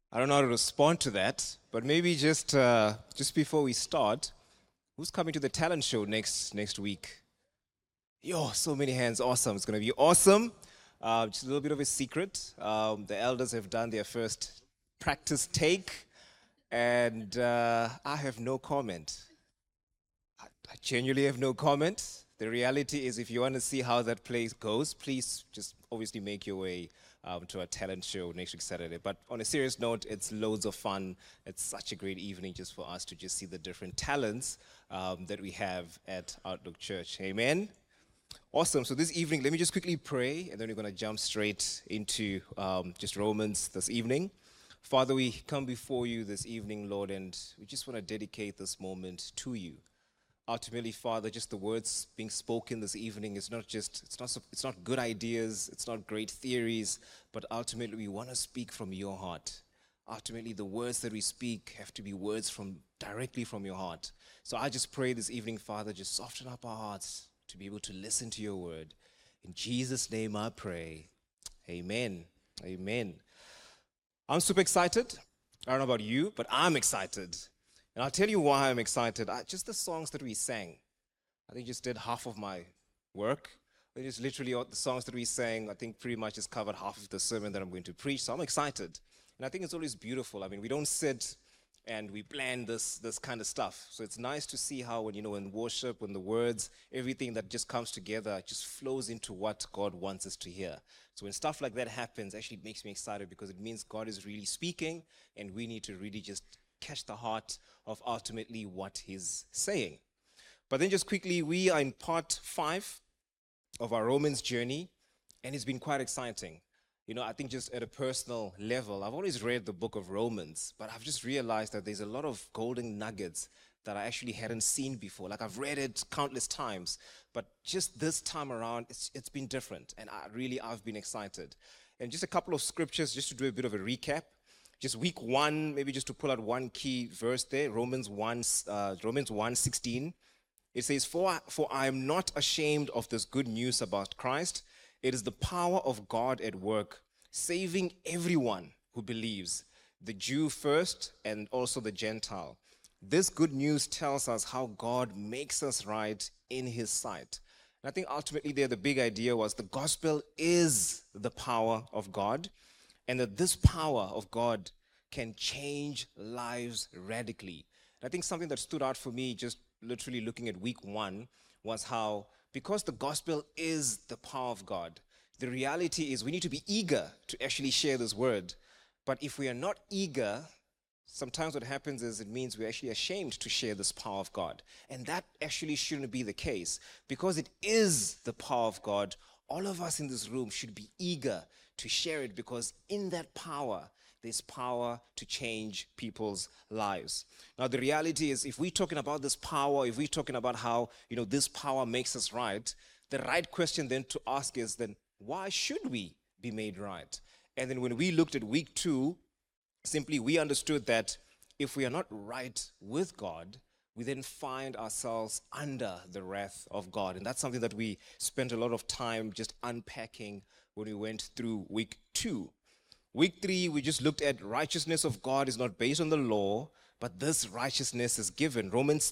I don't know how to respond to that, but maybe just before we start, who's coming to the talent show next week? Yo, so many hands! Awesome! It's gonna be awesome. Just a little bit of a secret. The elders have done their first practice take, and I have no comment. I genuinely have no comment. The reality is, if you want to see how that place goes, please just obviously make your way to our talent show next week Saturday. But on a serious note, it's loads of fun. It's such a great evening just for us to just see the different talents that we have at Outlook Church. Amen. Awesome. So this evening, let me just quickly pray, and then we're going to jump straight into just Romans this evening. Father, we come before you this evening, Lord, and we just want to dedicate this moment to you. Ultimately, Father, just the words being spoken this evening is not just, it's not good ideas, it's not great theories, but ultimately we want to speak from your heart. Ultimately, the words that we speak have to be words from directly from your heart. So I just pray this evening, Father, just soften up our hearts to be able to listen to your word. In Jesus' name I pray. Amen. Amen. I'm super excited. I don't know about you, but I'm excited. And I'll tell you why I'm excited. Just the songs that we sang. I think just did half of my work. It is literally all the songs that we sang, I think pretty much just covered half of the sermon that I'm going to preach. So I'm excited. And I think it's always beautiful. I mean, we don't sit and we plan this kind of stuff. So it's nice to see how when worship, when the words, everything that just comes together just flows into what God wants us to hear. So when stuff like that happens, actually it makes me excited because it means God is really speaking and we need to really just catch the heart of ultimately what he's saying. But then just quickly, we are in part 5 of our Romans journey, and it's been quite exciting. I think just at a personal level, I've always read the book of Romans, but I've just realized that there's a lot of golden nuggets that I actually hadn't seen before. Like I've read it countless times, but just this time around, it's been different, and I've been excited. And just a couple of scriptures, just to do a bit of a recap. Just week 1, maybe just to pull out one key verse there, Romans 1:16. It says, For I am not ashamed of this good news about Christ. It is the power of God at work, saving everyone who believes, the Jew first and also the Gentile. This good news tells us how God makes us right in his sight. And I think ultimately there the big idea was the gospel is the power of God, and that this power of God can change lives radically. And I think something that stood out for me just literally looking at week 1 was how, because the gospel is the power of God, the reality is we need to be eager to actually share this word. But if we are not eager, sometimes what happens is it means we're actually ashamed to share this power of God. And that actually shouldn't be the case. Because it is the power of God, all of us in this room should be eager to share it, because in that power, there's power to change people's lives. Now, the reality is, if we're talking about this power, if we're talking about how, this power makes us right, the right question then to ask is then, why should we be made right? And then when we looked at week 2, simply we understood that if we are not right with God, we then find ourselves under the wrath of God. And that's something that we spent a lot of time just unpacking when we went through week 2. Week 3, we just looked at righteousness of God is not based on the law, but this righteousness is given. Romans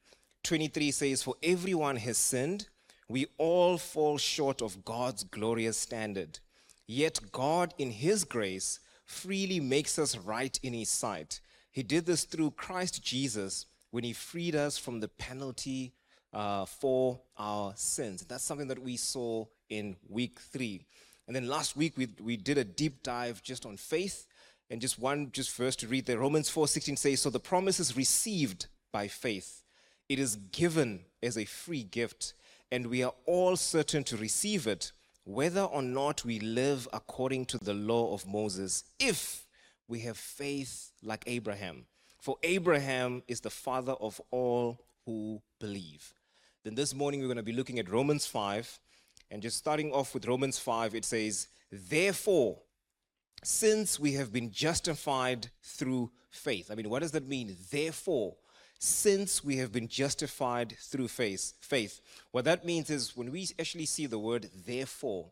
3:23 says, For everyone has sinned, we all fall short of God's glorious standard. Yet God, in his grace, freely makes us right in his sight. He did this through Christ Jesus when he freed us from the penalty for our sins. That's something that we saw in week 3. And then last week, we did a deep dive just on faith. And just verse to read there. Romans 4:16 says, So the promise is received by faith. It is given as a free gift, and we are all certain to receive it, whether or not we live according to the law of Moses, if we have faith like Abraham. For Abraham is the father of all who believe. Then this morning, we're going to be looking at Romans 5. And just starting off with Romans 5, it says, Therefore, since we have been justified through faith. I mean, what does that mean? Therefore, since we have been justified through faith. What that means is when we actually see the word therefore,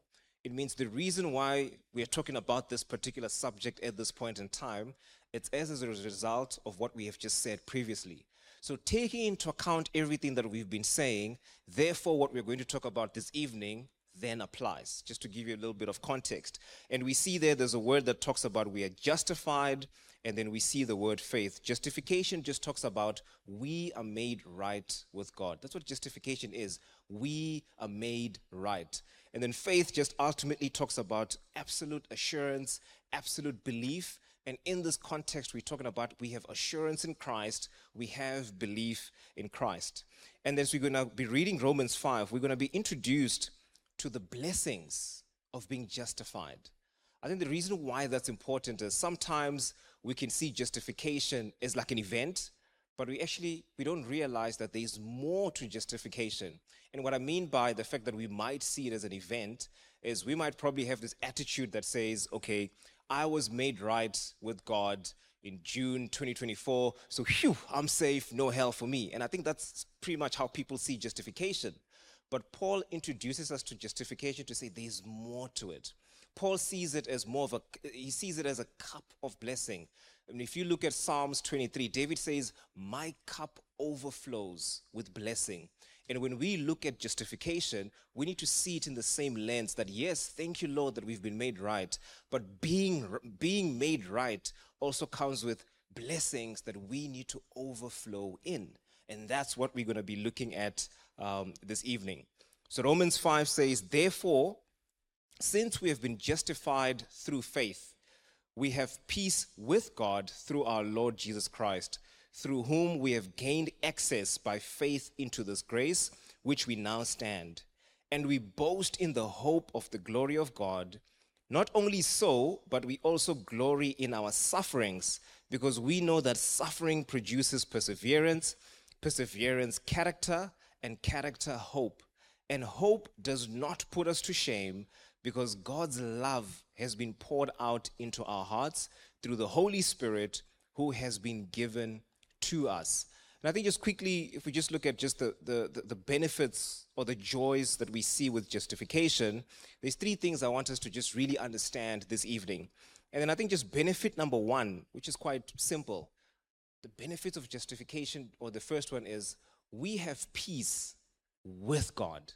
It means the reason why we are talking about this particular subject at this point in time, it's as a result of what we have just said previously. So taking into account everything that we've been saying, therefore what we're going to talk about this evening then applies, just to give you a little bit of context. And we see there's a word that talks about we are justified, and then we see the word faith. Justification just talks about we are made right with God. That's what justification is. We are made right. And then faith just ultimately talks about absolute assurance, absolute belief. And in this context, we're talking about we have assurance in Christ, we have belief in Christ. And as we're going to be reading Romans 5, we're going to be introduced to the blessings of being justified. I think the reason why that's important is sometimes we can see justification as like an event, but we don't realize that there's more to justification. And what I mean by the fact that we might see it as an event is we might probably have this attitude that says, okay, I was made right with God in June 2024, so phew, I'm safe, no hell for me. And I think that's pretty much how people see justification. But Paul introduces us to justification to say there's more to it. Paul sees it as he sees it as a cup of blessing. I mean, if you look at Psalms 23, David says, my cup overflows with blessing. And when we look at justification, we need to see it in the same lens that, yes, thank you, Lord, that we've been made right. But being made right also comes with blessings that we need to overflow in. And that's what we're going to be looking at this evening. So Romans 5 says, therefore, since we have been justified through faith, we have peace with God through our Lord Jesus Christ, through whom we have gained access by faith into this grace, which we now stand. And we boast in the hope of the glory of God. Not only so, but we also glory in our sufferings, because we know that suffering produces perseverance, perseverance, character, and character, hope. And hope does not put us to shame, because God's love has been poured out into our hearts through the Holy Spirit who has been given to us. And I think just quickly, if we just look at just the benefits or the joys that we see with justification, there's three things I want us to just really understand this evening. And then I think just benefit number one, which is quite simple. The benefits of justification, or the first one is we have peace with God.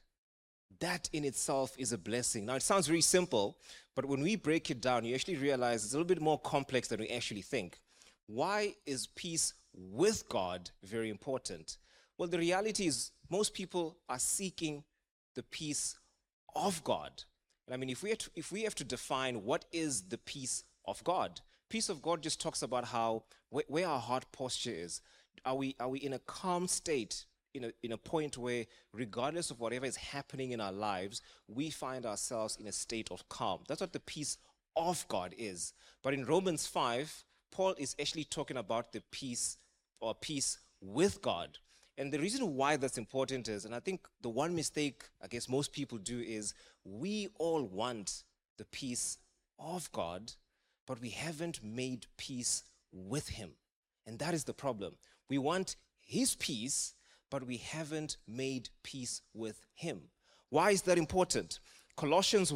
That in itself is a blessing. Now, it sounds very simple, but when we break it down, you actually realize it's a little bit more complex than we actually think. Why is peace with God very important? Well, the reality is most people are seeking the peace of God. And I mean, if we have to define what is the peace of God just talks about how where our heart posture is. Are we in a calm state? In a point where, regardless of whatever is happening in our lives, we find ourselves in a state of calm. That's what the peace of God is. But in Romans 5, Paul is actually talking about the peace or peace with God. And the reason why that's important is, and I think the one mistake I guess most people do is, we all want the peace of God, but we haven't made peace with him. And that is the problem. We want his peace, but we haven't made peace with him. Why is that important? Colossians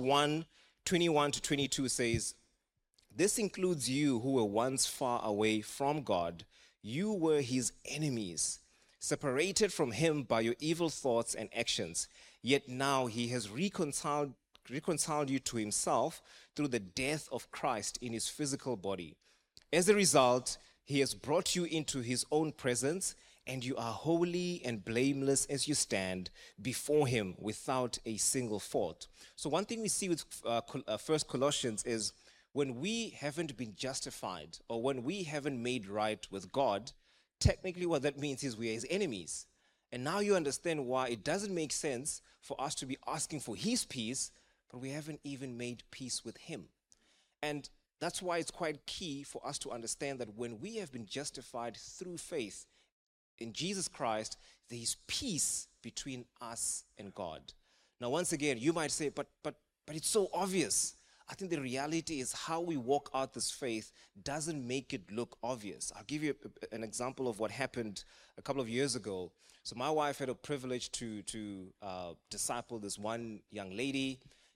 1:21-22 says, this includes you who were once far away from God. You were his enemies, separated from him by your evil thoughts and actions. Yet now he has reconciled you to himself through the death of Christ in his physical body. As a result, he has brought you into his own presence, and you are holy and blameless as you stand before him without a single fault. So one thing we see with First Colossians is when we haven't been justified, or when we haven't made right with God, technically what that means is we are his enemies. And now you understand why it doesn't make sense for us to be asking for his peace, but we haven't even made peace with him. And that's why it's quite key for us to understand that when we have been justified through faith in Jesus Christ, there is peace between us and God. Now, once again, you might say, but it's so obvious. I think the reality is how we walk out this faith doesn't make it look obvious. I'll give you an example of what happened a couple of years ago. So my wife had a privilege to disciple this one young lady,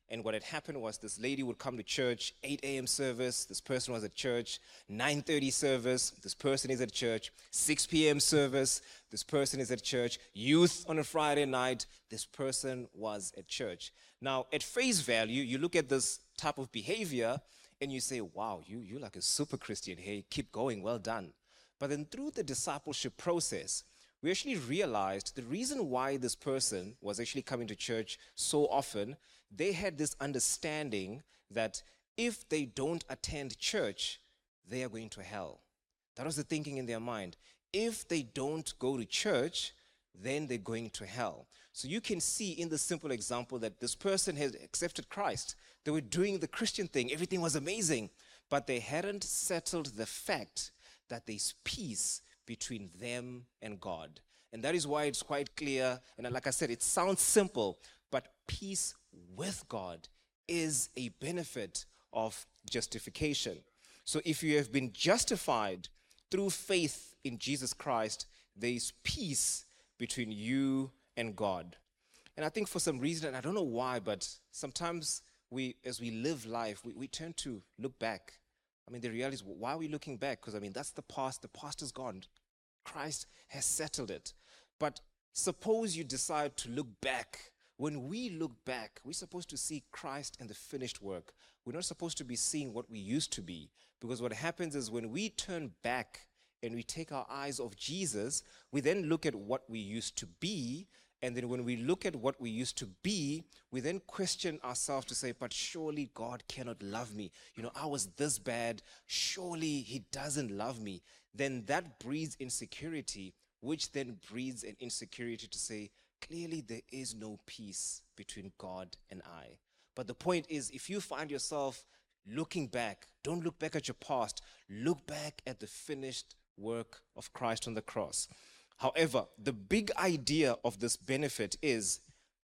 And what had happened was this lady would come to church, 8 a.m. service, this person was at church, 9:30 service, this person is at church, 6 p.m. service, this person is at church, youth on a Friday night, this person was at church. Now, at face value, you look at this type of behavior and you say, wow, you're like a super Christian. Hey, keep going, well done. But then through the discipleship process, we actually realized the reason why this person was actually coming to church so often, they had this understanding that if they don't attend church, they are going to hell. That was the thinking in their mind. If they don't go to church, then they're going to hell. So you can see in the simple example that this person had accepted Christ. They were doing the Christian thing. Everything was amazing. But they hadn't settled the fact that there's peace between them and God. And that is why it's quite clear. And like I said, it sounds simple, but peace with God is a benefit of justification. So if you have been justified through faith in Jesus Christ, there is peace between you and God. And I think for some reason, and I don't know why, but sometimes as we live life, we tend to look back. I mean, the reality is, why are we looking back? Because, I mean, that's the past. The past is gone. Christ has settled it. But suppose you decide to look back. When we look back, we're supposed to see Christ and the finished work. We're not supposed to be seeing what we used to be. Because what happens is when we turn back and we take our eyes off Jesus, we then look at what we used to be. And then when we look at what we used to be, we then question ourselves to say, but surely God cannot love me. You know, I was this bad. Surely he doesn't love me. Then that breeds insecurity, which then breeds an insecurity to say, clearly there is no peace between God and I. But the point is, if you find yourself looking back, don't look back at your past. Look back at the finished work of Christ on the cross. However, the big idea of this benefit is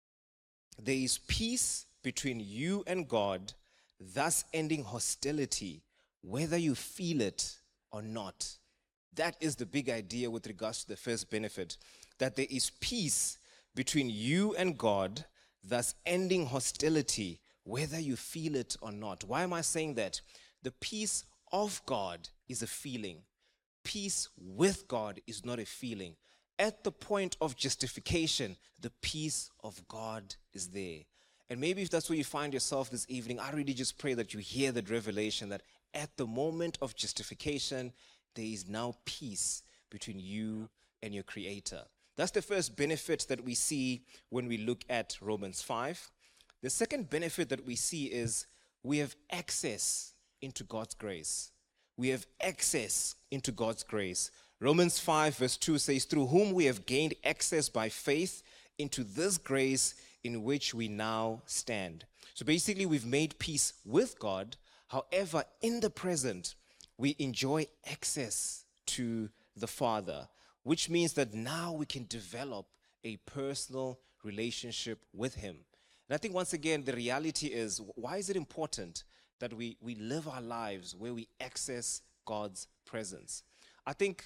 there is peace between you and God, thus ending hostility, whether you feel it or not. That is the big idea with regards to the first benefit, that there is peace between you and God, thus ending hostility, whether you feel it or not. Why am I saying that? The peace of God is a feeling. Peace with God is not a feeling. At the point of justification, the peace of God is there. And maybe if that's where you find yourself this evening, I really just pray that you hear that revelation that at the moment of justification, there is now peace between you and your Creator. That's the first benefit that we see when we look at Romans 5. The second benefit that we see is we have access into God's grace. We have access into God's grace. Romans 5 verse 2 says, through whom we have gained access by faith into this grace in which we now stand. So basically, we've made peace with God. However, in the present, we enjoy access to the Father, which means that now we can develop a personal relationship with Him. And I think once again, the reality is, why is it important that we live our lives where we access God's presence? I think,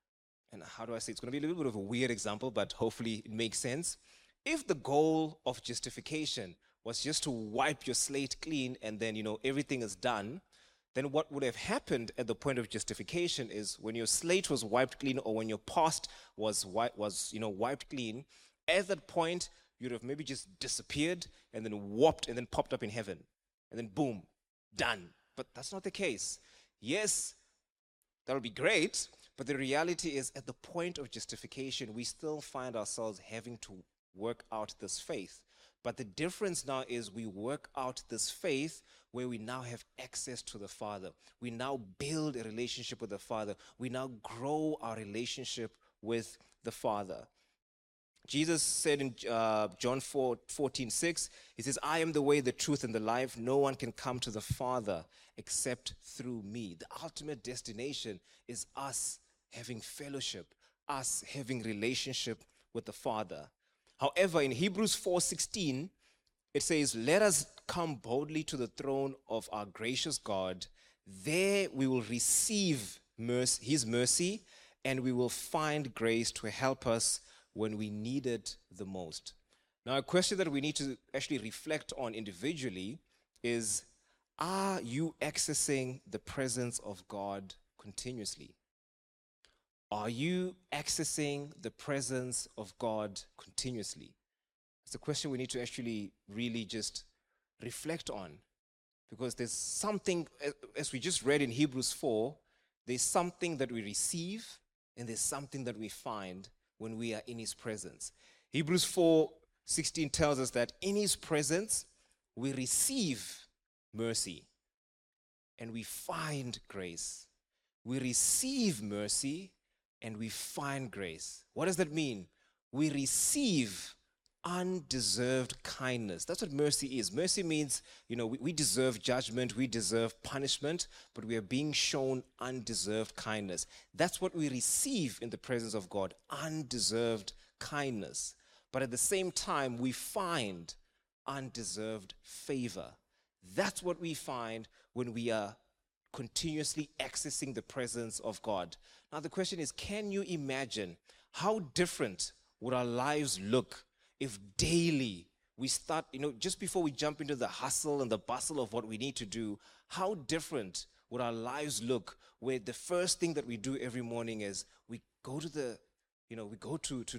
and how do I say, it's going to be a little bit of a weird example, but hopefully it makes sense. If the goal of justification was just to wipe your slate clean and then, everything is done, then what would have happened at the point of justification is when your slate was wiped clean or when your past was wiped clean, at that point, you'd have maybe just disappeared and then warped and then popped up in heaven. And then boom, done. But that's not the case. Yes, that would be great, but the reality is at the point of justification, we still find ourselves having to work out this faith. But the difference now is we work out this faith where we now have access to the Father. We now build a relationship with the Father. We now grow our relationship with the Father. Jesus said in John 14:6, he says, I am the way, the truth, and the life. No one can come to the Father except through me. The ultimate destination is us having fellowship, us having relationship with the Father. However, in Hebrews 4:16, it says, let us come boldly to the throne of our gracious God. There we will receive his mercy, and we will find grace to help us when we need it the most. Now, a question that we need to actually reflect on individually is, are you accessing the presence of God continuously? Are you accessing the presence of God continuously? It's a question we need to actually really just reflect on, because there's something, as we just read in Hebrews 4, there's something that we receive and there's something that we find when we are in his presence. Hebrews 4:16 tells us that in his presence we receive mercy and we find grace. We receive mercy and we find grace. What does that mean? We receive undeserved kindness. That's what mercy is. Mercy means, we deserve judgment, we deserve punishment, but we are being shown undeserved kindness. That's what we receive in the presence of God, undeserved kindness. But at the same time, we find undeserved favor. That's what we find when we are continuously accessing the presence of God. Now, the question is, can you imagine how different would our lives look if daily we start, just before we jump into the hustle and the bustle of what we need to do, how different would our lives look where the first thing that we do every morning is we go to we go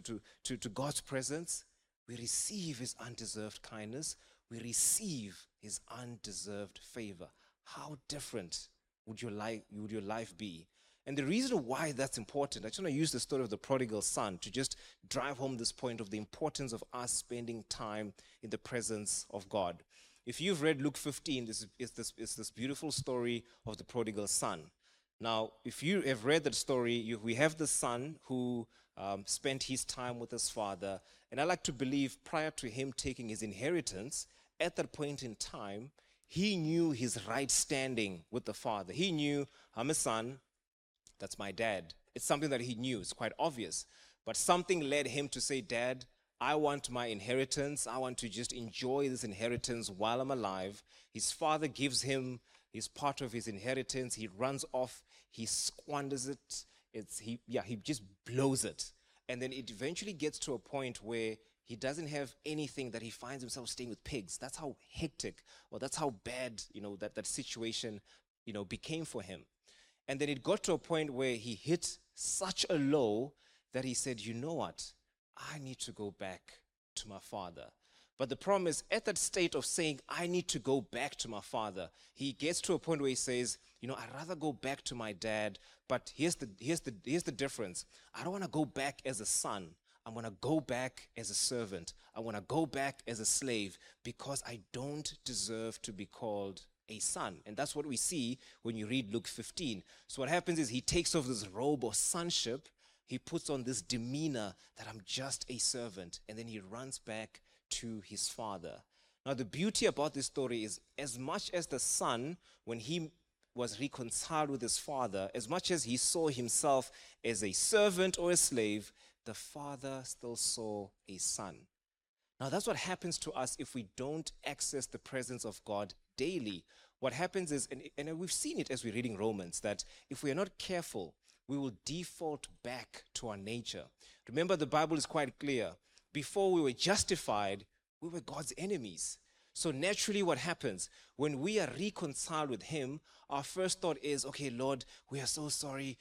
to God's presence, we receive his undeserved kindness, we receive his undeserved favor. How different would your life be? And the reason why that's important, I just want to use the story of the prodigal son to just drive home this point of the importance of us spending time in the presence of God. If you've read Luke 15, this is this beautiful story of the prodigal son. Now, if you have read that story, we have the son who spent his time with his father. And I like to believe prior to him taking his inheritance, at that point in time, he knew his right standing with the father. He knew, I'm a son, that's my dad. It's something that he knew. It's quite obvious. But something led him to say, Dad, I want my inheritance. I want to just enjoy this inheritance while I'm alive. His father gives him his part of his inheritance. He runs off. He squanders it. He just blows it. And then it eventually gets to a point where he doesn't have anything, that he finds himself staying with pigs. That's how hectic, or that's how bad, that situation, became for him. And then it got to a point where he hit such a low that he said, you know what? I need to go back to my father. But the problem is, at that state of saying, I need to go back to my father, he gets to a point where he says, I'd rather go back to my dad, but here's the difference. I don't want to go back as a son. I'm going to go back as a servant. I want to go back as a slave because I don't deserve to be called a son. And that's what we see when you read Luke 15. So what happens is he takes off this robe of sonship. He puts on this demeanor that I'm just a servant. And then he runs back to his father. Now, the beauty about this story is, as much as the son, when he was reconciled with his father, as much as he saw himself as a servant or a slave, the father still saw a son. Now, that's what happens to us if we don't access the presence of God daily. What happens is, and we've seen it as we're reading Romans, that if we are not careful, we will default back to our nature. Remember, the Bible is quite clear. Before we were justified, we were God's enemies. So naturally what happens, when we are reconciled with him, our first thought is, okay, Lord, we are so sorry.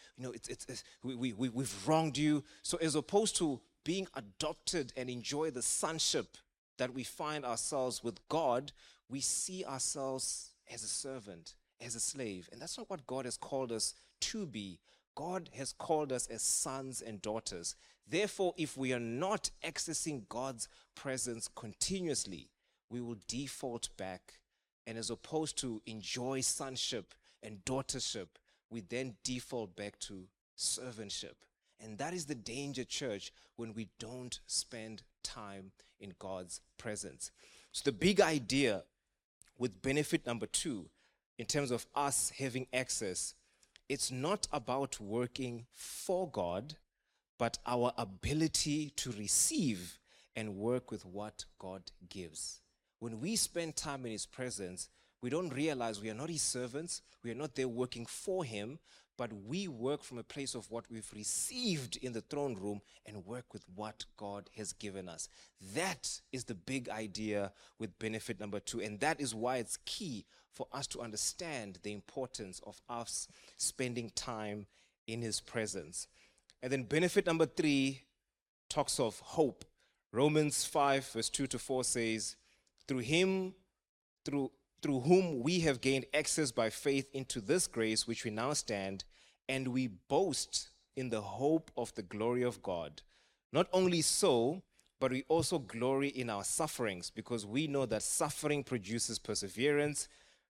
We've wronged you. So as opposed to being adopted and enjoy the sonship that we find ourselves with God, we see ourselves as a servant, as a slave. And that's not what God has called us to be. God has called us as sons and daughters. Therefore, if we are not accessing God's presence continuously, we will default back. And as opposed to enjoy sonship and daughtership, we then default back to servantship. And that is the danger, church, when we don't spend time in God's presence. So the big idea with benefit number 2, in terms of us having access, it's not about working for God, but our ability to receive and work with what God gives. When we spend time in his presence, we don't realize we are not his servants. We are not there working for him, but we work from a place of what we've received in the throne room and work with what God has given us. That is the big idea with benefit number 2, and that is why it's key for us to understand the importance of us spending time in His presence. And then benefit number 3 talks of hope. Romans 5 verse 2 to 4 says, through whom we have gained access by faith into this grace which we now stand, and we boast in the hope of the glory of God. Not only so, but we also glory in our sufferings, because we know that suffering produces perseverance,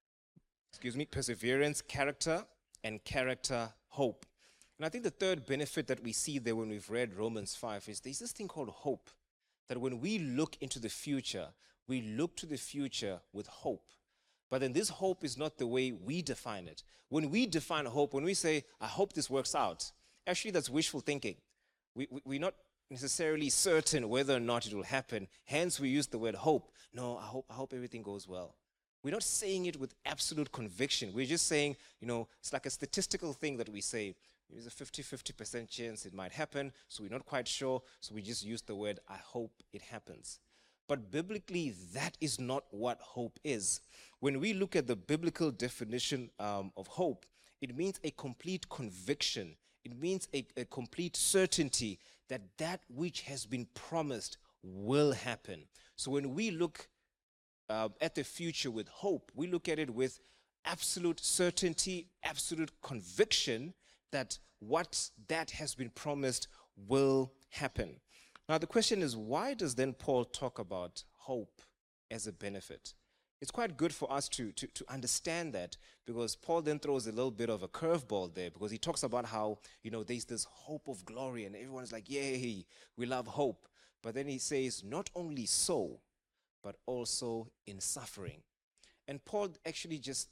character, and character, hope. And I think the third benefit that we see there when we've read Romans 5 is there's this thing called hope, that when we look into the future, we look to the future with hope. But then this hope is not the way we define it. When we define hope, when we say, I hope this works out, actually that's wishful thinking. We're not necessarily certain whether or not it will happen. Hence, we use the word hope. No, I hope everything goes well. We're not saying it with absolute conviction. We're just saying, it's like a statistical thing that we say. There's a 50% chance it might happen, so we're not quite sure, so we just use the word, I hope it happens. But biblically, that is not what hope is. When we look at the biblical definition of hope, it means a complete conviction. It means a complete certainty that that which has been promised will happen. So when we look at the future with hope, we look at it with absolute certainty, absolute conviction that what that has been promised will happen. Now the question is, why does then Paul talk about hope as a benefit? It's quite good for us to understand that, because Paul then throws a little bit of a curveball there, because he talks about how, there's this hope of glory and everyone's like, yay, we love hope. But then he says, not only so, but also in suffering. And Paul actually just,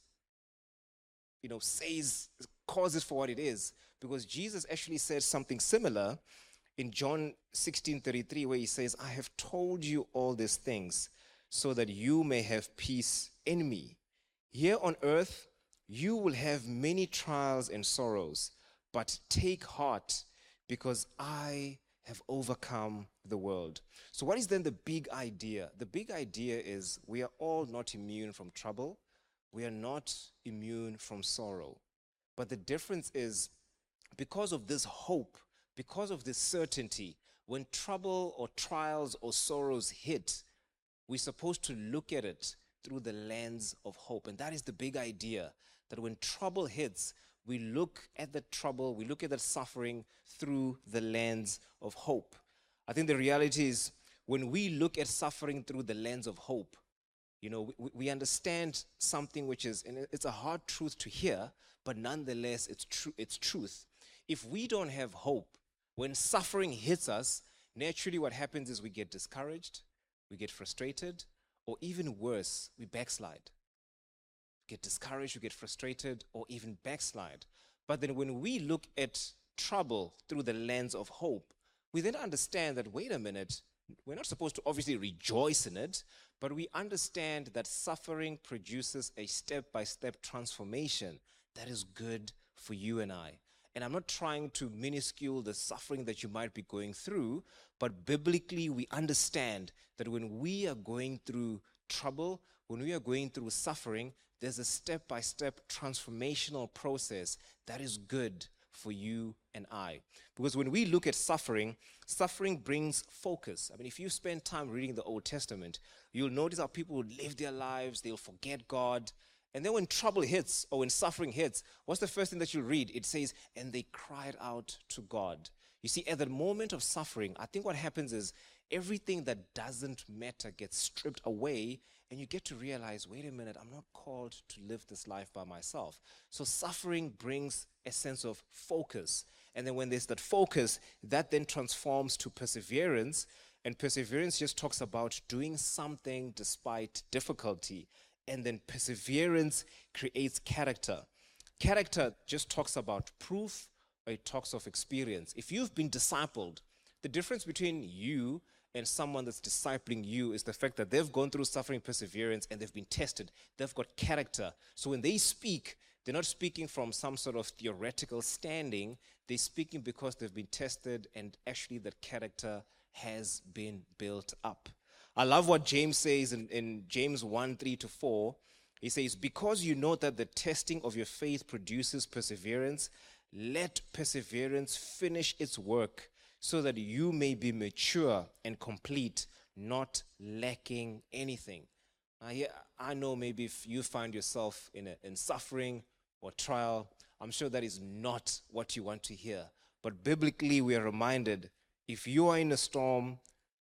calls it for what it is, because Jesus actually said something similar in John 16:33, where he says, I have told you all these things so that you may have peace in me. Here on earth, you will have many trials and sorrows, but take heart, because I have overcome the world. So what is then the big idea? The big idea is we are all not immune from trouble. We are not immune from sorrow. But the difference is, because of this hope, because of this certainty, when trouble or trials or sorrows hit, we're supposed to look at it through the lens of hope. And that is the big idea, that when trouble hits, we look at the trouble, we look at the suffering through the lens of hope. I think the reality is, when we look at suffering through the lens of hope, we understand something which is, and it's a hard truth to hear, but nonetheless, it's truth. If we don't have hope, when suffering hits us, naturally what happens is we get discouraged, we get frustrated, or even worse, we backslide. We get discouraged, we get frustrated, or even backslide. But then when we look at trouble through the lens of hope, we then understand that, wait a minute, we're not supposed to obviously rejoice in it, but we understand that suffering produces a step-by-step transformation that is good for you and I. And I'm not trying to minuscule the suffering that you might be going through, but biblically we understand that when we are going through trouble, when we are going through suffering, there's a step-by-step transformational process that is good for you and I. Because when we look at suffering, suffering brings focus. I mean, if you spend time reading the Old Testament, you'll notice how people live their lives, they'll forget God. And then when trouble hits or when suffering hits, what's the first thing that you read? It says, and they cried out to God. You see, at the moment of suffering, I think what happens is everything that doesn't matter gets stripped away, and you get to realize, wait a minute, I'm not called to live this life by myself. So suffering brings a sense of focus. And then when there's that focus, that then transforms to perseverance. And perseverance just talks about doing something despite difficulty. And then perseverance creates character. Character just talks about proof, or it talks of experience. If you've been discipled, the difference between you and someone that's discipling you is the fact that they've gone through suffering, perseverance, and they've been tested. They've got character. So when they speak, They're not speaking from some sort of theoretical standing. They're speaking because they've been tested and actually that character has been built up. I love what James says in James 1:3-4. He says, because you know that the testing of your faith produces perseverance, let perseverance finish its work so that you may be mature and complete, not lacking anything. I know maybe if you find yourself in suffering or trial, I'm sure that is not what you want to hear. But biblically, we are reminded, if you are in a storm,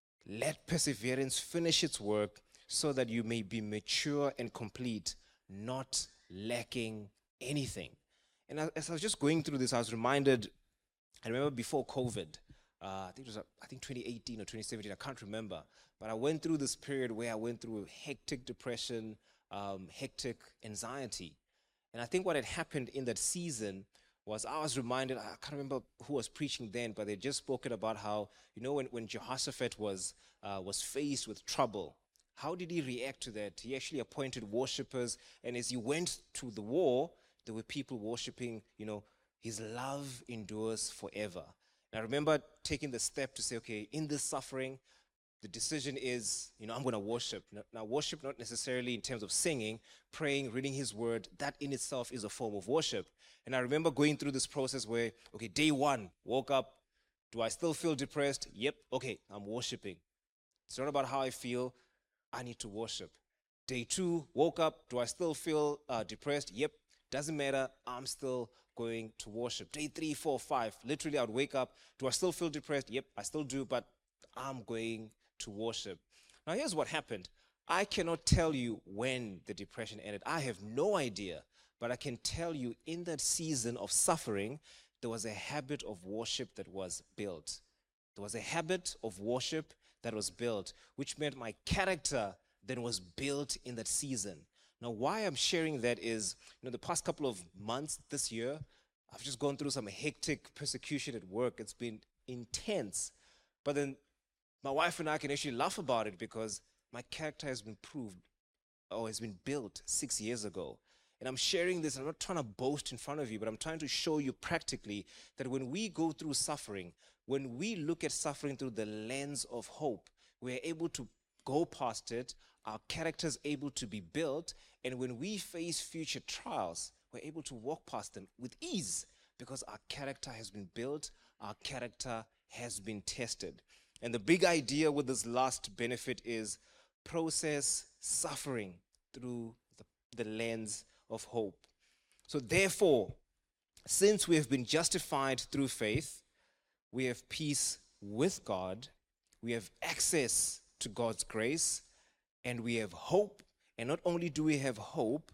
let perseverance finish its work so that you may be mature and complete, not lacking anything. And as I was just going through this, I was reminded, I remember before COVID, I think it was 2018 or 2017, I can't remember, but I went through this period where I went through hectic depression, hectic anxiety. And I think what had happened in that season was I was reminded, I can't remember who was preaching then, but they just spoken about how, when Jehoshaphat was faced with trouble, how did he react to that? He actually appointed worshipers, and as he went to the war, there were people worshiping, his love endures forever. And I remember taking the step to say, okay, in this suffering, the decision is, I'm going to worship. Now, worship not necessarily in terms of singing, praying, reading his word. That in itself is a form of worship. And I remember going through this process where, okay, day one, woke up. Do I still feel depressed? Yep. Okay, I'm worshiping. It's not about how I feel. I need to worship. Day two, woke up. Do I still feel depressed? Yep. Doesn't matter. I'm still going to worship. Day 3, 4, 5. Literally, I'd wake up. Do I still feel depressed? Yep, I still do, but I'm going to worship. Now, here's what happened. I cannot tell you when the depression ended. I have no idea, but I can tell you in that season of suffering, there was a habit of worship that was built. There was a habit of worship that was built, which meant my character then was built in that season. Now, why I'm sharing that is, the past couple of months this year, I've just gone through some hectic persecution at work. It's been intense. But then my wife and I can actually laugh about it because my character has been proved or has been built 6 years ago. And I'm sharing this, I'm not trying to boast in front of you, but I'm trying to show you practically that when we go through suffering, when we look at suffering through the lens of hope, we're able to go past it, our character is able to be built, and when we face future trials, we're able to walk past them with ease because our character has been built, our character has been tested. And the big idea with this last benefit is process suffering through the lens of hope. So therefore, since we have been justified through faith, we have peace with God, we have access to God's grace, and we have hope. And not only do we have hope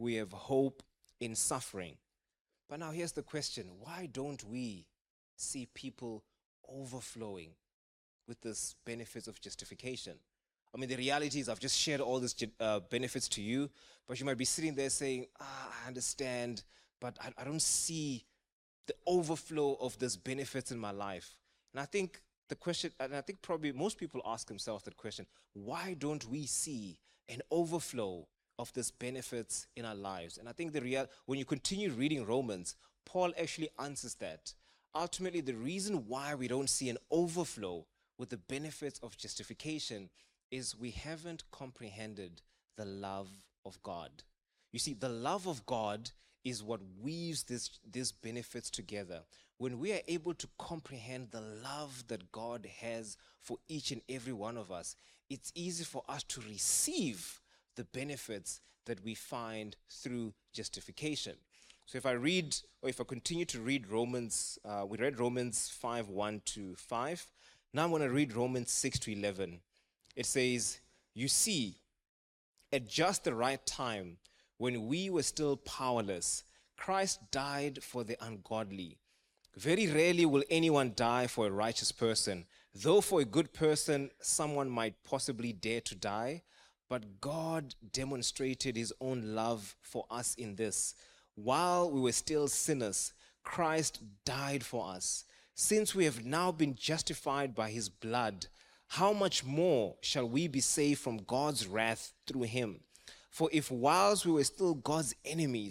in suffering. But now here's the question. Why don't we see people overflowing with this benefits of justification? I mean, the reality is I've just shared all these benefits to you, but you might be sitting there saying, I understand, but I don't see the overflow of these benefits in my life. And I think the question, and I think probably most people ask themselves that question, why don't we see an overflow of these benefits in our lives? And I think when you continue reading Romans, Paul actually answers that. Ultimately, the reason why we don't see an overflow with the benefits of justification is we haven't comprehended the love of God. You see, the love of God is what weaves these benefits together. When we are able to comprehend the love that God has for each and every one of us, it's easy for us to receive the benefits that we find through justification. So if I continue to read Romans, we read Romans 5:1-5. Now I'm going to read Romans 6-11. It says, you see, at just the right time, when we were still powerless, Christ died for the ungodly. Very rarely will anyone die for a righteous person, though for a good person, someone might possibly dare to die. But God demonstrated his own love for us in this. While we were still sinners, Christ died for us. Since we have now been justified by his blood, how much more shall we be saved from God's wrath through him? For if whilst we were still God's enemies,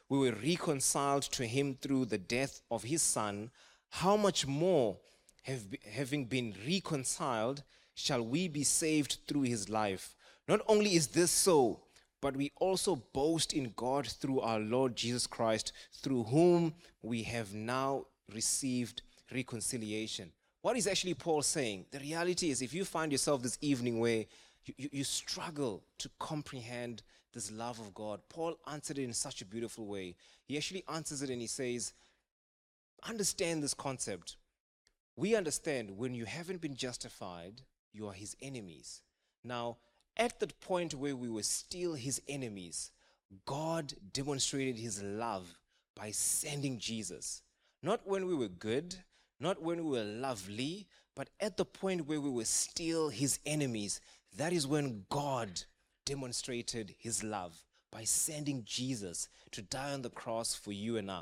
we were reconciled to him through the death of his Son, how much more, having been reconciled, shall we be saved through his life? Not only is this so, but we also boast in God through our Lord Jesus Christ, through whom we have now received reconciliation. What is actually Paul saying? The reality is, if you find yourself this evening where you struggle to comprehend this love of God, Paul answered it in such a beautiful way. He actually answers it and he says, understand this concept. We understand when you haven't been justified, you are his enemies. Now, at the point where we were still his enemies, God demonstrated his love by sending Jesus. Not when we were good, not when we were lovely, but at the point where we were still his enemies. That is when God demonstrated his love by sending Jesus to die on the cross for you and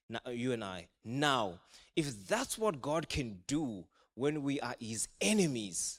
I. Now, if that's what God can do when we are his enemies,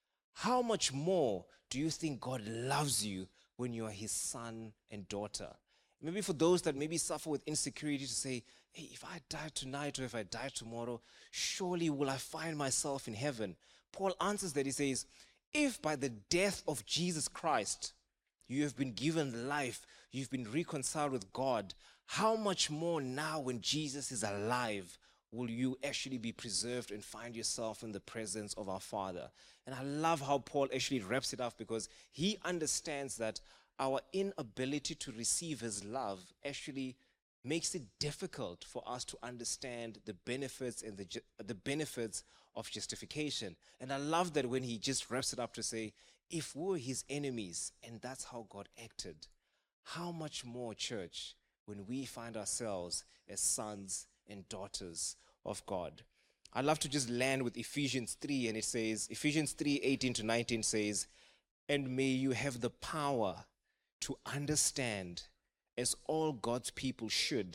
how much more do you think God loves you when you are his son and daughter? Maybe for those that maybe suffer with insecurity to say, hey, if I die tonight or if I die tomorrow, surely will I find myself in heaven? Paul answers that. He says, if by the death of Jesus Christ you have been given life, you've been reconciled with God, how much more now when Jesus is alive will you actually be preserved and find yourself in the presence of our Father? And I love how Paul actually wraps it up, because he understands that our inability to receive his love actually makes it difficult for us to understand the benefits and the benefits of justification. And I love that when he just wraps it up to say, if we were his enemies and that's how God acted, how much more, church, when we find ourselves as sons and daughters of God. I'd love to just land with Ephesians 3, and it says, Ephesians 3:18-19 says, and may you have the power to understand, as all God's people should,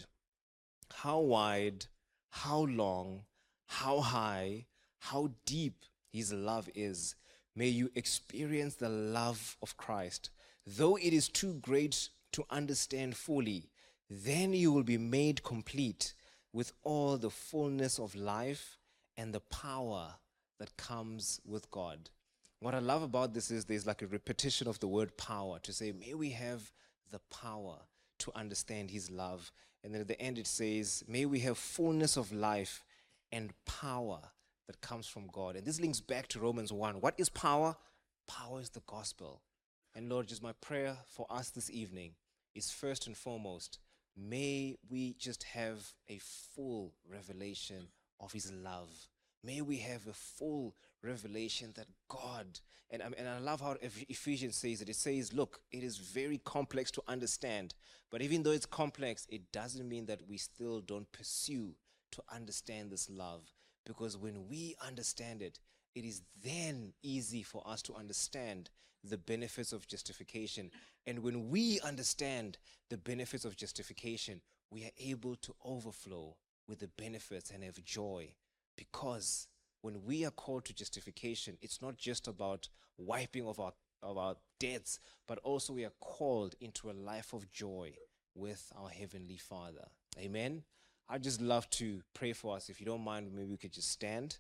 how wide, how long, how high, how deep his love is. May you experience the love of Christ. Though it is too great to understand fully, then you will be made complete with all the fullness of life and the power that comes with God. What I love about this is there's like a repetition of the word power, to say, may we have the power to understand his love. And then at the end it says, may we have fullness of life and power that comes from God. And this links back to Romans 1. What is power? Power is the gospel. And Lord, just my prayer for us this evening is, first and foremost, may we just have a full revelation of his love. May we have a full revelation that God, and I love how Ephesians says it. It says, look, it is very complex to understand, but even though it's complex, it doesn't mean that we still don't pursue to understand this love. Because when we understand it, it is then easy for us to understand the benefits of justification. And when we understand the benefits of justification, we are able to overflow with the benefits and have joy. Because when we are called to justification, it's not just about wiping of our debts, but also we are called into a life of joy with our Heavenly Father. Amen. I'd just love to pray for us. If you don't mind, maybe we could just stand.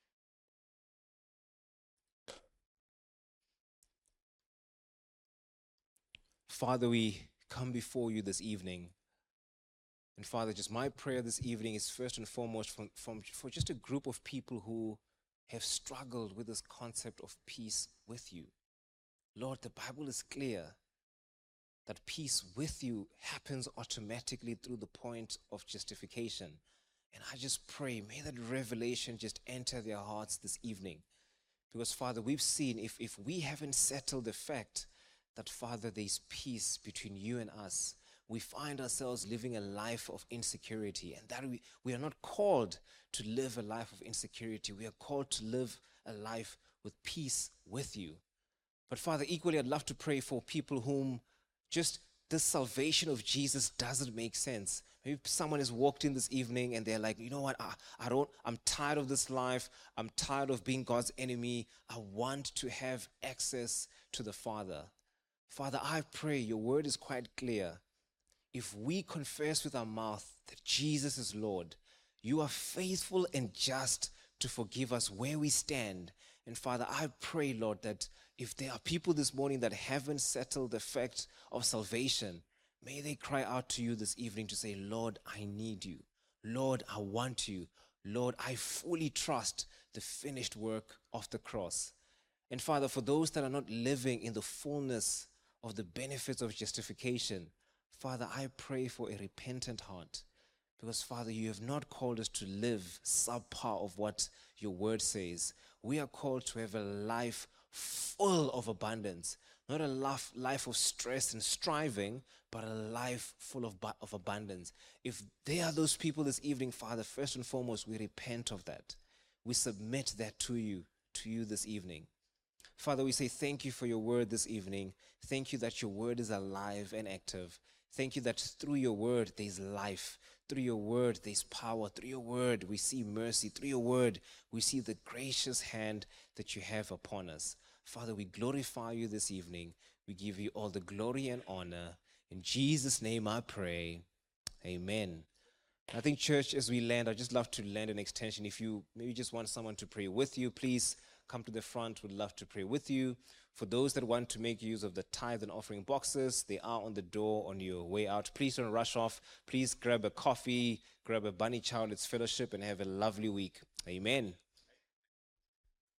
Father, we come before you this evening. And Father, just my prayer this evening is first and foremost for just a group of people who have struggled with this concept of peace with you. Lord, the Bible is clear that peace with you happens automatically through the point of justification. And I just pray, may that revelation just enter their hearts this evening. Because, Father, we've seen if we haven't settled the fact that, Father, there's peace between you and us, we find ourselves living a life of insecurity. And that we are not called to live a life of insecurity. We are called to live a life with peace with you. But, Father, equally, I'd love to pray for people whom just the salvation of Jesus doesn't make sense. Maybe someone has walked in this evening and they're like, you know what, I'm tired of this life. I'm tired of being God's enemy. I want to have access to the Father. Father, I pray, your word is quite clear. if we confess with our mouth that Jesus is Lord, you are faithful and just to forgive us where we stand. And Father, I pray, Lord, that if there are people this morning that haven't settled the fact of salvation, may they cry out to you this evening to say, Lord, I need you. Lord, I want you. Lord, I fully trust the finished work of the cross. And Father, for those that are not living in the fullness of the benefits of justification, Father, I pray for a repentant heart. Because, Father, you have not called us to live subpar of what your word says. We are called to have a life full of abundance, not a life of stress and striving, but a life full of abundance. If there are those people this evening, Father, first and foremost, we repent of that. We submit that to you this evening. Father, we say thank you for your word this evening. Thank you that your word is alive and active. Thank you that through your word there's life. Through your word there's power. Through your word we see mercy. Through your word we see the gracious hand that you have upon us. Father, we glorify you this evening. We give you all the glory and honor. In Jesus' name I pray. Amen. I think, church, as we land, I'd just love to land an extension. If you maybe just want someone to pray with you, please come to the front. We'd love to pray with you. For those that want to make use of the tithe and offering boxes, they are on the door on your way out. Please don't rush off. Please grab a coffee, grab a bunny chow, let's fellowship, and have a lovely week. Amen.